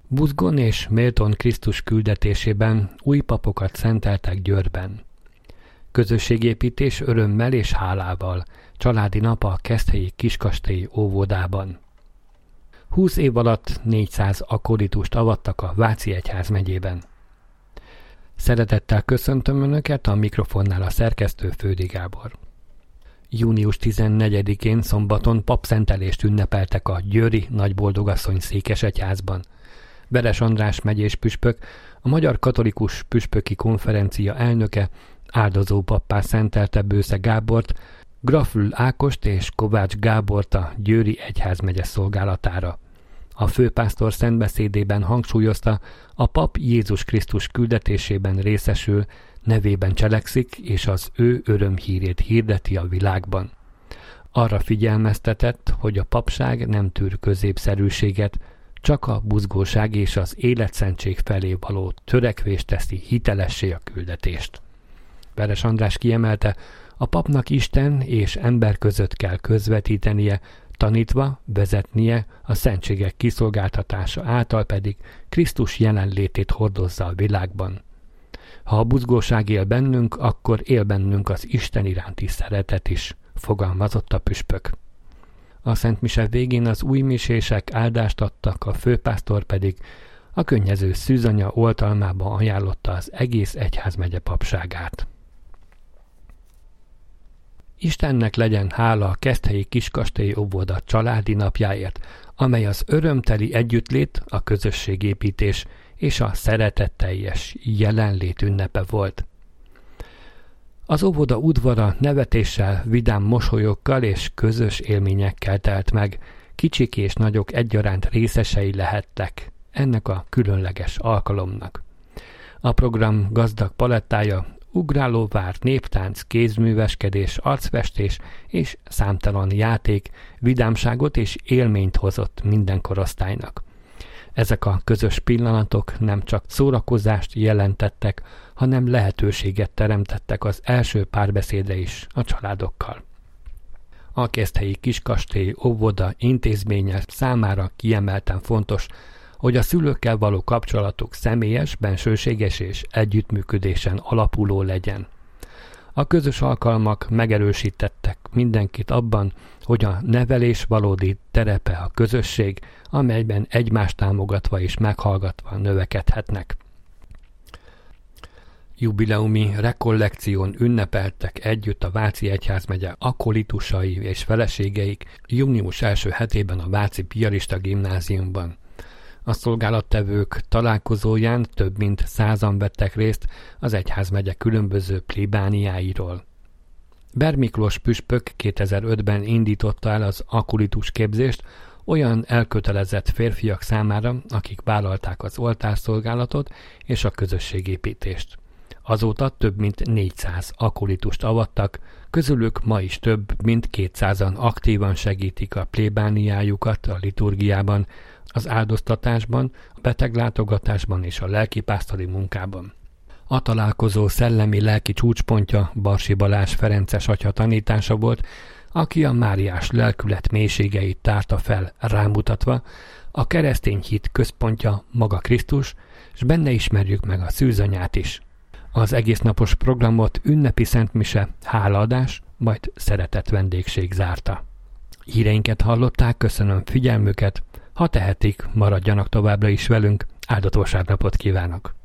Buzgon és Mélton Krisztus küldetésében új papokat szenteltek Győrben. Közösségépítés örömmel és hálával, családi nap a Keszthelyi Kiskastélyi óvodában. 20 év alatt 400 akolitust avattak a Váci egyházmegyében. Szeretettel köszöntöm Önöket, a mikrofonnál a szerkesztő Fődi Gábor. Június 14-én szombaton papszentelést ünnepeltek a győri Nagyboldogasszony székesegyházban. Veres András megyés püspök, a Magyar Katolikus Püspöki Konferencia elnöke áldozó pappá szentelte Bősze Gábort, Grafül Ákost és Kovács Gábort a győri egyházmegye szolgálatára. A főpásztor szentbeszédében hangsúlyozta, a pap Jézus Krisztus küldetésében részesül, nevében cselekszik, és az ő örömhírét hirdeti a világban. Arra figyelmeztetett, hogy a papság nem tűr középszerűséget, csak a buzgóság és az életszentség felé való törekvés teszi hitelessé a küldetést. Veres András kiemelte, a papnak Isten és ember között kell közvetítenie, tanítva, vezetnie, a szentségek kiszolgáltatása által pedig Krisztus jelenlétét hordozza a világban. Ha a buzgóság él bennünk, akkor él bennünk az Isten iránti szeretet is, fogalmazott a püspök. A szentmise végén az újmisések áldást adtak, a főpásztor pedig a könnyező szűzanya oltalmába ajánlotta az egész egyházmegye papságát. Istennek legyen hála a Keszthelyi Kiskastélyi óvoda családi napjáért, amely az örömteli együttlét, a közösségépítés és a szeretetteljes jelenlét ünnepe volt. Az óvoda udvara nevetéssel, vidám mosolyokkal és közös élményekkel telt meg, kicsik és nagyok egyaránt részesei lehettek ennek a különleges alkalomnak. A program gazdag palettája ugrálóvár, néptánc, kézműveskedés, arcfestés és számtalan játék, vidámságot és élményt hozott minden korosztálynak. Ezek a közös pillanatok nem csak szórakozást jelentettek, hanem lehetőséget teremtettek az első párbeszédre is a családokkal. A Keszthelyi Kiskastélyi óvoda intézménye számára kiemelten fontos, hogy a szülőkkel való kapcsolatuk személyes, bensőséges és együttműködésen alapuló legyen. A közös alkalmak megerősítettek mindenkit abban, hogy a nevelés valódi terepe a közösség, amelyben egymást támogatva és meghallgatva növekedhetnek. Jubileumi rekollekción ünnepeltek együtt a Váci egyházmegye akolitusai és feleségeik június első hetében a Váci Piarista Gimnáziumban. A szolgálattevők találkozóján több mint 100-an vettek részt az egyházmegye különböző plébániáiról. Ber Miklós püspök 2005-ben indította el az akolitus képzést olyan elkötelezett férfiak számára, akik vállalták az oltárszolgálatot és a közösségépítést. Azóta több mint 400 akolitust avattak, közülük ma is több mint 200-an aktívan segítik a plébániájukat a liturgiában, az áldoztatásban, a beteglátogatásban és a lelkipásztori munkában. A találkozó szellemi-lelki csúcspontja Barsi Balázs ferences atya tanítása volt, aki a máriás lelkület mélységeit tárta fel rámutatva, a keresztény hit központja maga Krisztus, s benne ismerjük meg a szűzanyát is. Az egésznapos programot ünnepi szentmise, hálaadás, majd szeretett vendégség zárta. Híreinket hallották, köszönöm figyelmüket, ha tehetik, maradjanak továbbra is velünk, áldott vasárnapot kívánok!